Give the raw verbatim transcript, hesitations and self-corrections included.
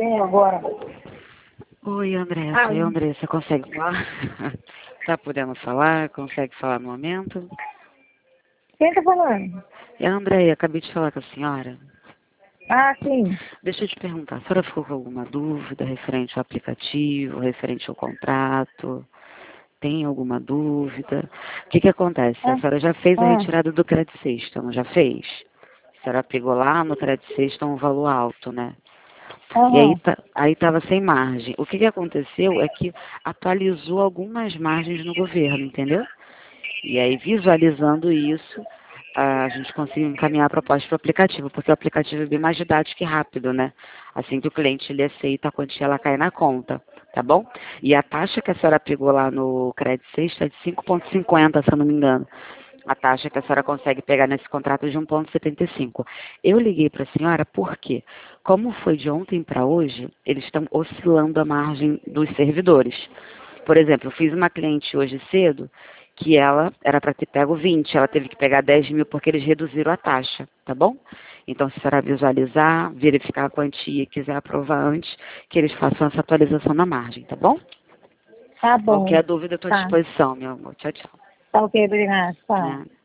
Tem agora. Oi, Andressa. Ah, Oi, Andressa, consegue falar? Tá podendo falar? Consegue falar no momento? quem tá falando? É a Andréia, acabei de falar com a senhora. Ah, sim. Deixa eu te perguntar, a senhora ficou com alguma dúvida referente ao aplicativo, referente ao contrato? Tem alguma dúvida? O que que acontece? A Ah, senhora já fez a ah, retirada do crédito sexta, não já fez? A senhora pegou lá no crédito sexta um valor alto, né? E aí aham. tá, aí estava sem margem. O que que aconteceu é que atualizou algumas margens no governo, entendeu? E aí, visualizando isso, a gente conseguiu encaminhar a proposta para o aplicativo, porque o aplicativo é bem mais didático e rápido, né? Assim que o cliente ele aceita, a quantia ela cai na conta, tá bom? E a taxa que a senhora pegou lá no Crédito Sexta é de cinco vírgula cinquenta, se eu não me engano. A taxa que a senhora consegue pegar nesse contrato é de um vírgula setenta e cinco. Eu liguei para a senhora porque, como foi de ontem para hoje, eles estão oscilando a margem dos servidores. Por exemplo, eu fiz uma cliente hoje cedo que ela era para ter pego vinte, ela teve que pegar dez mil porque eles reduziram a taxa, tá bom? Então, se a senhora visualizar, verificar a quantia e quiser aprovar antes, que eles façam essa atualização na margem, tá bom? Tá bom. Qualquer dúvida, eu estou à Tá. disposição, meu amor. Tchau, tchau. Tá ok, obrigada. Tá. É.